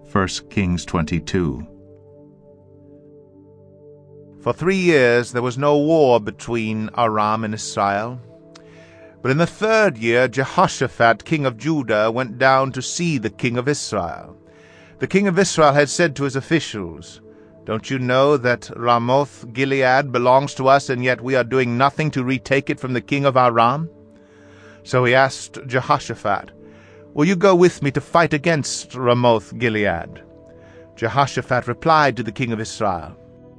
1 Kings 22. For 3 years there was no war between Aram and Israel. But in the 3rd year Jehoshaphat, king of Judah, went down to see the king of Israel. The king of Israel had said to his officials, "Don't you know that Ramoth Gilead belongs to us, and yet we are doing nothing to retake it from the king of Aram?" So he asked Jehoshaphat, "Will you go with me to fight against Ramoth Gilead?" Jehoshaphat replied to the king of Israel,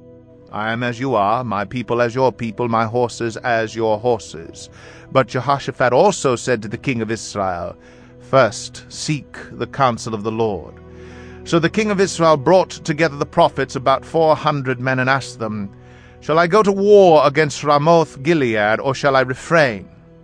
"I am as you are, my people as your people, my horses as your horses." But Jehoshaphat also said to the king of Israel, "First seek the counsel of the Lord." So the king of Israel brought together the prophets, about 400 men, and asked them, "Shall I go to war against Ramoth Gilead, or shall I refrain?"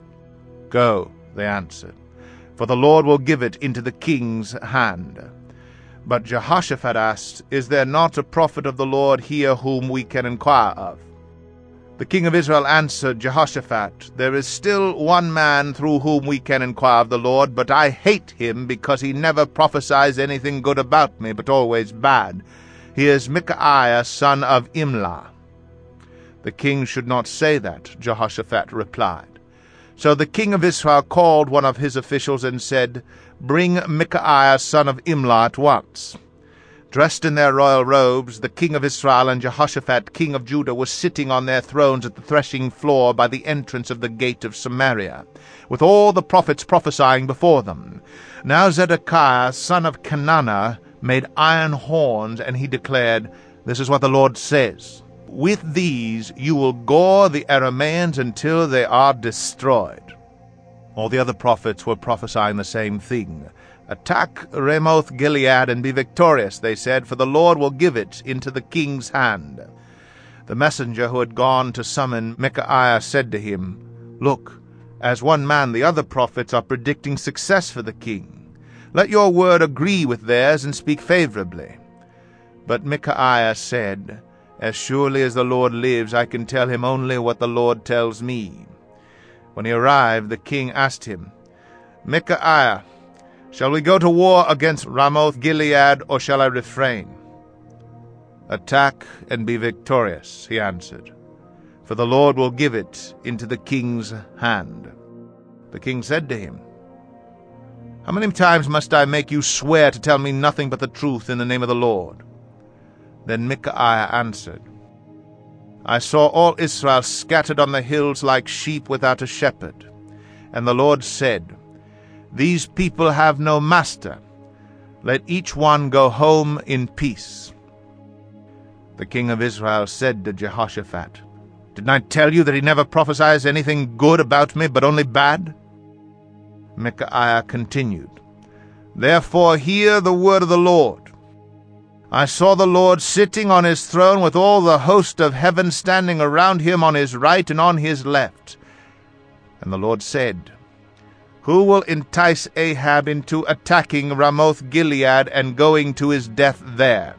"Go," they answered, "for the Lord will give it into the king's hand." But Jehoshaphat asked, "Is there not a prophet of the Lord here whom we can inquire of?" The king of Israel answered Jehoshaphat, "There is still one man through whom we can inquire of the Lord, but I hate him because he never prophesies anything good about me, but always bad. He is Micaiah, son of Imlah." "The king should not say that," Jehoshaphat replied. So the king of Israel called one of his officials and said, "Bring Micaiah, son of Imlah, at once." Dressed in their royal robes, the king of Israel and Jehoshaphat, king of Judah, were sitting on their thrones at the threshing floor by the entrance of the gate of Samaria, with all the prophets prophesying before them. Now Zedekiah, son of Kenana, made iron horns, and he declared, "This is what the Lord says. With these you will gore the Arameans until they are destroyed." All the other prophets were prophesying the same thing. "Attack Ramoth Gilead and be victorious," they said, "for the Lord will give it into the king's hand." The messenger who had gone to summon Micaiah said to him, "Look, as one man the other prophets are predicting success for the king. Let your word agree with theirs and speak favorably." But Micaiah said, "As surely as the Lord lives, I can tell him only what the Lord tells me." When he arrived, the king asked him, "Micaiah, shall we go to war against Ramoth Gilead, or shall I refrain?" "Attack and be victorious," he answered, "for the Lord will give it into the king's hand." The king said to him, "How many times must I make you swear to tell me nothing but the truth in the name of the Lord?" Then Micaiah answered, "I saw all Israel scattered on the hills like sheep without a shepherd. And the Lord said, 'These people have no master. Let each one go home in peace.'" The king of Israel said to Jehoshaphat, "Didn't I tell you that he never prophesies anything good about me, but only bad?" Micaiah continued, "Therefore hear the word of the Lord. I saw the Lord sitting on his throne with all the host of heaven standing around him on his right and on his left. And the Lord said, 'Who will entice Ahab into attacking Ramoth Gilead and going to his death there?'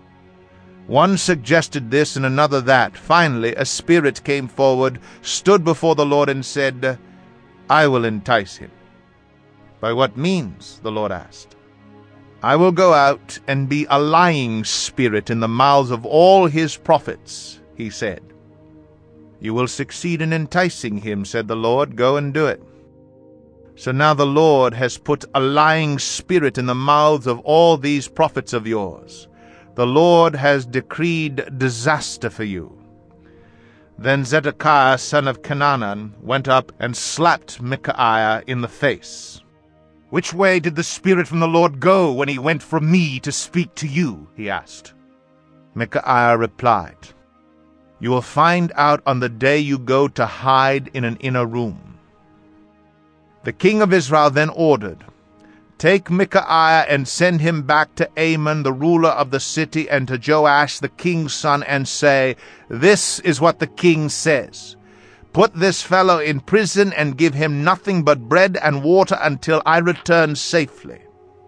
One suggested this and another that. Finally, a spirit came forward, stood before the Lord, and said, 'I will entice him.' 'By what means?' the Lord asked. 'I will go out and be a lying spirit in the mouths of all his prophets,' he said. 'You will succeed in enticing him,' said the Lord. 'Go and do it.' So now the Lord has put a lying spirit in the mouths of all these prophets of yours. The Lord has decreed disaster for you." Then Zedekiah, son of Kenana, went up and slapped Micaiah in the face. "Which way did the Spirit from the Lord go when he went from me to speak to you?" he asked. Micaiah replied, "You will find out on the day you go to hide in an inner room." The king of Israel then ordered, "Take Micaiah and send him back to Amon, the ruler of the city, and to Joash, the king's son, and say, 'This is what the king says. Put this fellow in prison and give him nothing but bread and water until I return safely.'"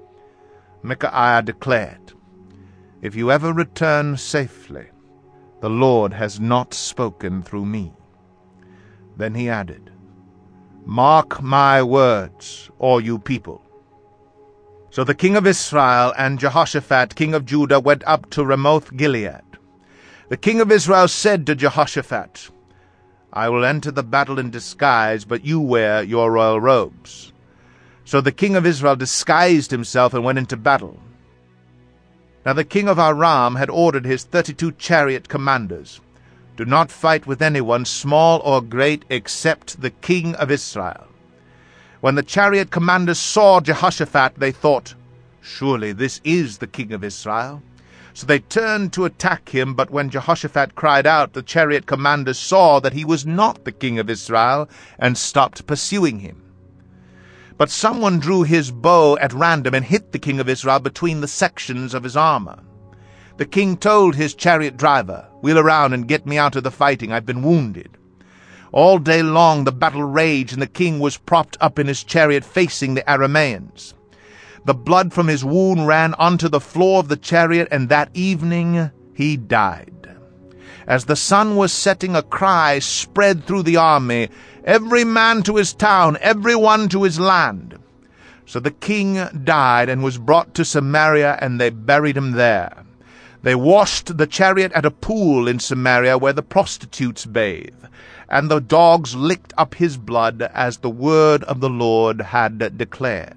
Micaiah declared, "If you ever return safely, the Lord has not spoken through me." Then he added, "Mark my words, all you people. So the king of Israel and Jehoshaphat king of Judah went up to Ramoth-Gilead. The king of Israel said to Jehoshaphat, I will enter the battle in disguise, but you wear your royal robes. So the king of Israel disguised himself and went into battle. Now the king of Aram had ordered his 32 chariot commanders, Do not fight with anyone, small or great, except the king of Israel. When the chariot commanders saw Jehoshaphat, they thought, Surely this is the king of Israel. So they turned to attack him, but when Jehoshaphat cried out, the chariot commanders saw that he was not the king of Israel, and stopped pursuing him. But someone drew his bow at random and hit the king of Israel between the sections of his armor. The king told his chariot driver, Wheel around and get me out of the fighting, I've been wounded. All day long the battle raged, and the king was propped up in his chariot facing the Arameans. The blood from his wound ran onto the floor of the chariot, and that evening he died. As the sun was setting, a cry spread through the army, Every man to his town, every one to his land. So the king died and was brought to Samaria, and they buried him there. They washed the chariot at a pool in Samaria where the prostitutes bathe, and the dogs licked up his blood, as the word of the Lord had declared.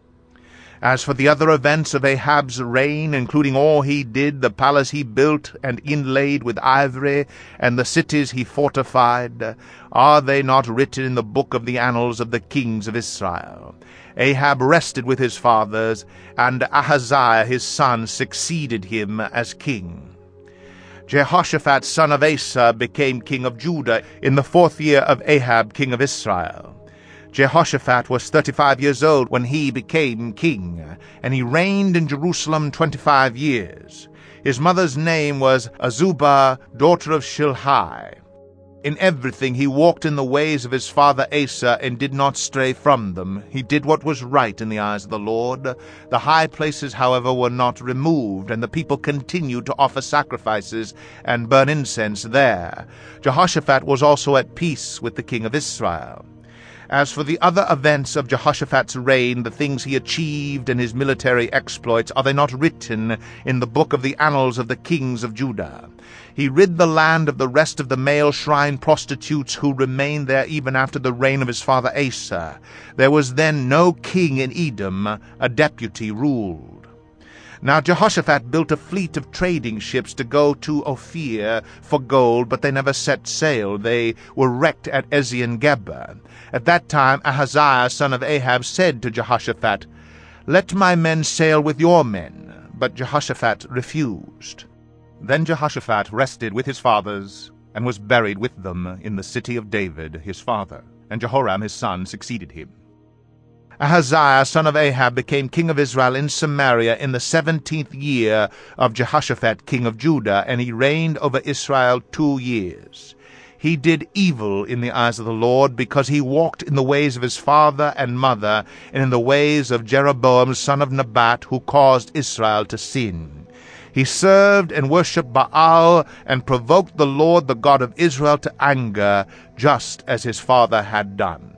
As for the other events of Ahab's reign, including all he did, the palace he built and inlaid with ivory, and the cities he fortified, are they not written in the book of the annals of the kings of Israel? Ahab rested with his fathers, and Ahaziah his son succeeded him as king. Jehoshaphat son of Asa became king of Judah in the 4th year of Ahab king of Israel. Jehoshaphat was 35 years old when he became king, and he reigned in Jerusalem 25 years. His mother's name was Azubah, daughter of Shilhi. In everything he walked in the ways of his father Asa, and did not stray from them. He did what was right in the eyes of the Lord. The high places, however, were not removed, and the people continued to offer sacrifices and burn incense there. Jehoshaphat was also at peace with the king of Israel. As for the other events of Jehoshaphat's reign, the things he achieved and his military exploits, are they not written in the book of the annals of the kings of Judah? He rid the land of the rest of the male shrine prostitutes who remained there even after the reign of his father Asa. There was then no king in Edom, a deputy ruled. Now Jehoshaphat built a fleet of trading ships to go to Ophir for gold, but they never set sail. They were wrecked at Ezion-Geber. At that time Ahaziah son of Ahab said to Jehoshaphat, Let my men sail with your men. But Jehoshaphat refused. Then Jehoshaphat rested with his fathers, and was buried with them in the city of David his father, and Jehoram his son succeeded him. Ahaziah son of Ahab became king of Israel in Samaria in the 17th year of Jehoshaphat king of Judah, and he reigned over Israel 2 years. He did evil in the eyes of the Lord, because he walked in the ways of his father and mother, and in the ways of Jeroboam son of Nebat, who caused Israel to sin. He served and worshipped Baal, and provoked the Lord the God of Israel to anger, just as his father had done.